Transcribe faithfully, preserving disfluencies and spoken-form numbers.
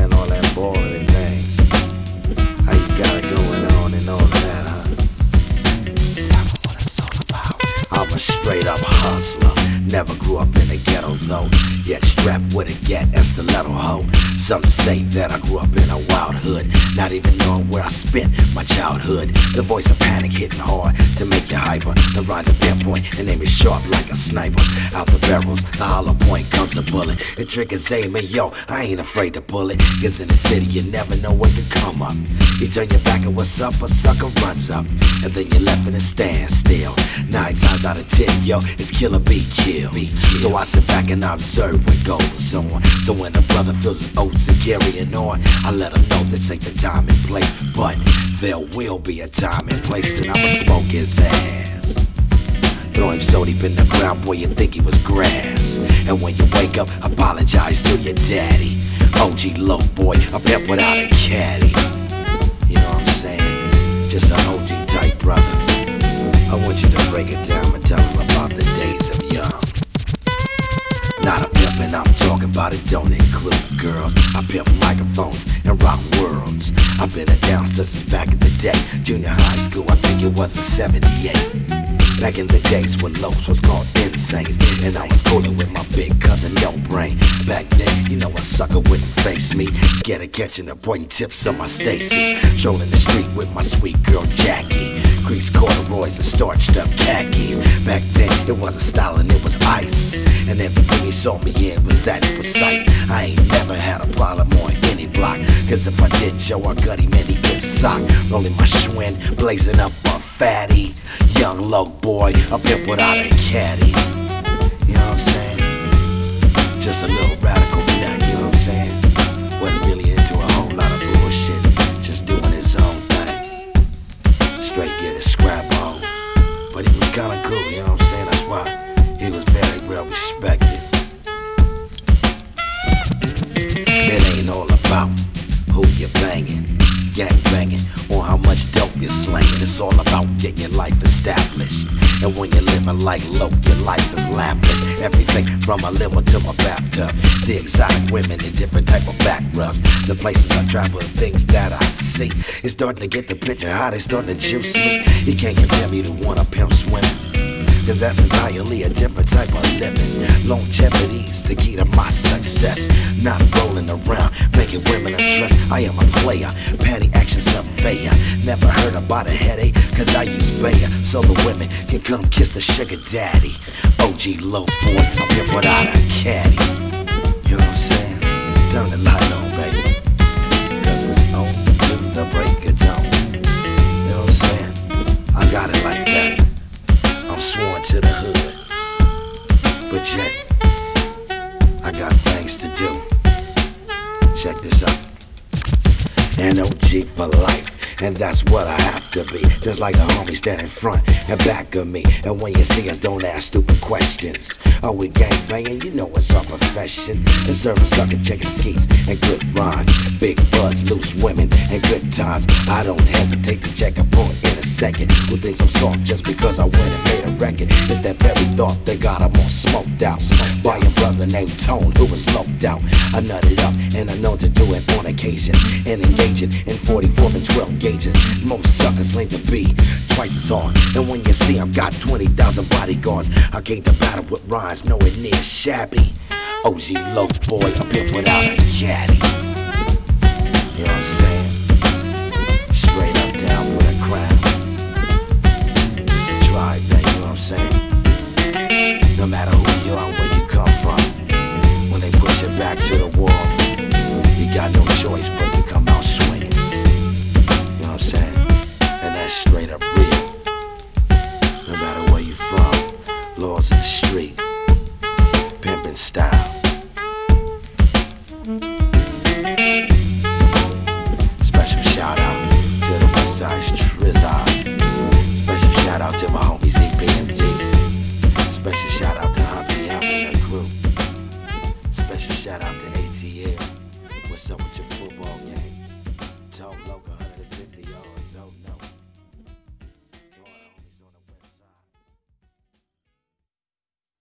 man, all that boring and things. How you got it going on and all that, huh? Tell me what it's all about. I'm a straight up hustler. Never grew up in the ghetto though. Yet strapped with a gat and stiletto hoe. Some say that I grew up in a wild hood, not even knowing where I spent my childhood. The voice of panic hitting hard to make you hyper. The rhymes of pinpoint and aim it sharp like a sniper. Out the barrels, the hollow point comes a bullet. The trick is aiming, yo, I ain't afraid to pull it. Cause in the city you never know what could come up. You turn your back and what's up, a sucker runs up. And then you're left in a standstill. Nine times out of ten, yo, it's killer be kill. So I sit back and I observe what goes on. So when a brother feels his oats and carrying on, I let him know this ain't the time and place. But there will be a time and place that I'ma smoke his ass. Throw him so deep in the ground, boy, you think he was grass. And when you wake up, apologize to your daddy. O G Low boy, a pimp without a caddy. You know what I'm saying? Just an O G type brother. I want you to break it down and tell him about the days of young. Not a pimp and I'm talking about it, don't include girls. I pimp microphones and rock worlds. I've been a downstairs since back in the day. Junior high school, I think it was in seventy-eight. Back in the days when Los was called Insane, and I was coolin' with my big cousin Yo Brain. Back then, you know a sucker wouldn't face me. Scared of catching the pointing tips on my Stacy. Strolling the street with my sweet girl Jackie. Creased corduroys and starched up khakis. Back then, it wasn't stylin', it was ice. And everything he saw me in was that precise. I ain't never had a problem on any block. Cause if I did show a gutty man, he get socked. Rolling my Schwinn, blazing up a fatty. Young low boy, a pimp without a caddy. You know what I'm saying? Just a little radical nut, you know what I'm saying? Wasn't really into a whole lot of bullshit. Just doing his own thing. Straight get his scrap on. But he was kinda cool, you know what I'm saying? That's why he was very well respected. It ain't all about who you're banging, gang banging, or how much dope you're slanging. It's all about getting your life established. And when you're living like Low, your life is lavish. Everything from my liver to my bathtub. The exotic women in different type of back rubs. The places I travel, the things that I see. It's starting to get the picture how they starting to juice me. You can't compare me to one of Pimp's women. Cause that's entirely a different type of living. Longevity's the key to my success. Not rolling around, making women undress. I am a player, petty action surveyor. Never heard about a headache, cause I use Bayer. So the women can come kiss the sugar daddy. O G Low boy, I'm here without a caddy. You know what I'm saying? Turn the light on, baby. Cause it's on to the break of dawn. You know what I'm saying? I got it like that. I'm sworn to the hood, but yet I got things to do. Check this out. N O G for life, and that's what I have to be. Just like the homie standing front and back of me. And when you see us, don't ask stupid questions. Are we gang banging? You know it's our profession. And serving sucker chicken skeets and good rhymes. Big buzz, loose women, and good times. I don't hesitate to check a point in a second. Who thinks I'm soft just because I went and made a record? It's that very thought that got him all smoked out. Smoked by a brother named Tone who was loped out. I nutted up and I know to do it on occasion. And engaging in forty-four and twelve gauges. Most suckers lean to be twice as hard. And when you see I've got twenty thousand bodyguards, I came to battle with rhymes nowhere near shabby. O G Low boy, a pimp without a caddy. You know what I'm saying? Straight up down for the crown. Try that, you know what I'm saying? No matter who you are, where you come from, when they push it back to the wall, you got no choice but to come out swinging. You know what I'm saying? And that's straight up real. No matter where you from, laws in the street, pimpin' style. Special shout out to the West Side Trizard. Special shout out to my homies E P M D. Special shout out to Humpy Hump and her crew. Special shout out to A T L. What's up with your football game?